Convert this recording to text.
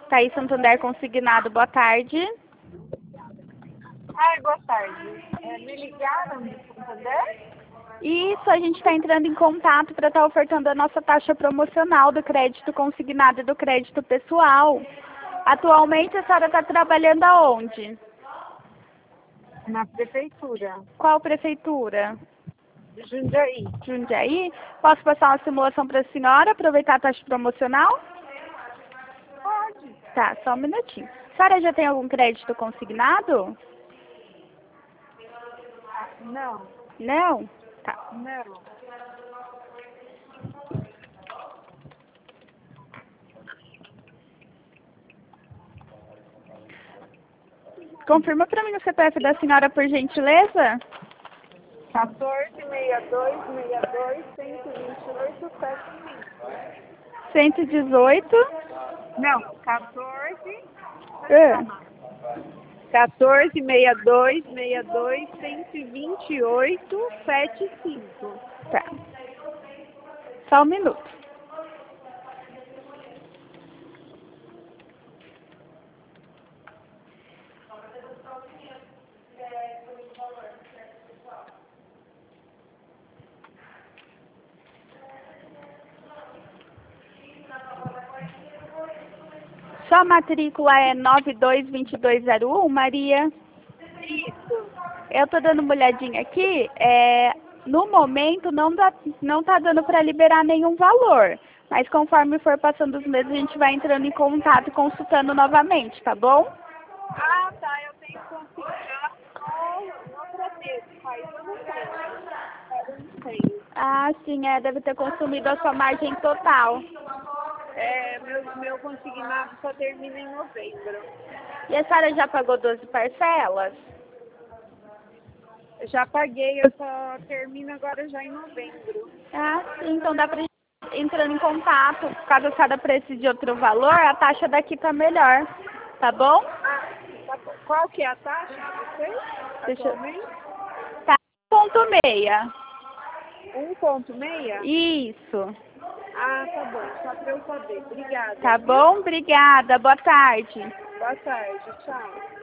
Thaís Santander Consignado, boa tarde. Ai, boa tarde. Me ligaram de Santander? Isso, a gente está entrando em contato para estar ofertando a nossa taxa promocional do crédito consignado e do crédito pessoal. Atualmente a senhora está trabalhando aonde? Na prefeitura Qual prefeitura? de Jundiaí. Jundiaí? Posso passar uma simulação para a senhora, aproveitar a taxa promocional? Pode. Tá, só um minutinho. A senhora já tem algum crédito consignado? Não, Não? Tá. não. Confirma para mim o CPF da senhora, por gentileza? 1462-128-125. 118. Não, 14. É. 1462-128-125. Tá. Só um minuto. Sua matrícula é 922201, Maria? Isso. Eu tô dando uma olhadinha aqui. No momento não tá dando para liberar nenhum valor. Mas conforme for passando os meses, a gente vai entrando em contato e consultando novamente, tá bom? Ah, tá. Eu tenho que consignar no Bradesco, mas eu não tenho. Eu não tenho. Ah, sim, deve ter consumido a sua margem total. Meu consignado só termina em novembro. E a senhora já pagou 12 parcelas? Eu já paguei, eu só termino agora já em novembro. Ah, sim, então dá pra gente ir entrando em contato. Caso a senhora precise de outro valor, a taxa daqui tá melhor, tá bom? Ah, tá bom. Qual que é a taxa de vocês Deixa eu... atualmente? Tá, 1,6. 1,6? Isso. Ah, tá bom. Só para eu saber. Obrigada. Tá Viu? bom? Obrigada. Boa tarde. Boa tarde. Tchau.